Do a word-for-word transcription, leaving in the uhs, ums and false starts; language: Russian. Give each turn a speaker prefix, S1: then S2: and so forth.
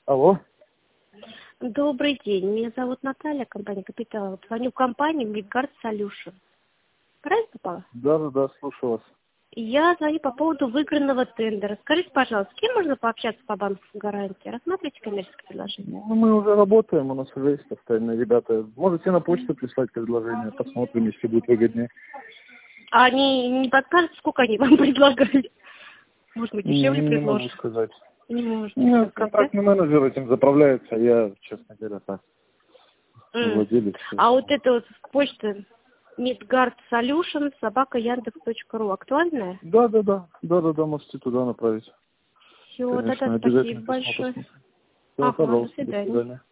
S1: Алло.
S2: Добрый день, меня зовут Наталья, компания Капитал. Звоню в компанию Midgard Solution. Правильно попала?
S1: Да, да, да, слушаю вас.
S2: Я звоню по поводу выигранного тендера. Скажите, пожалуйста, с кем можно пообщаться по банковской гарантии? Рассматриваете коммерческое предложение?
S1: Ну, мы уже работаем, у нас уже есть остальные ребята. Можете на почту прислать предложение, посмотрим, если будет выгоднее.
S2: А они не подскажут, сколько они вам предлагали? Может быть, дешевле
S1: Не, не могу
S2: предложат?
S1: сказать.
S2: Не можете
S1: Ну,
S2: сказать,
S1: контрактный менеджер этим заправляется, а я, честно говоря, так,
S2: да? М.
S1: владелец.
S2: А вот эта вот почта Midgard Solution собака яндекс точка ру актуальная?
S1: Да, да, да, да, да, да, можете туда направить.
S2: Все,
S1: Конечно,
S2: тогда
S1: обязательно
S2: спасибо
S1: письмо
S2: большое.
S1: посмотрим. Да,
S2: Ага, до
S1: пожалуйста, до
S2: свидания.
S1: свидания.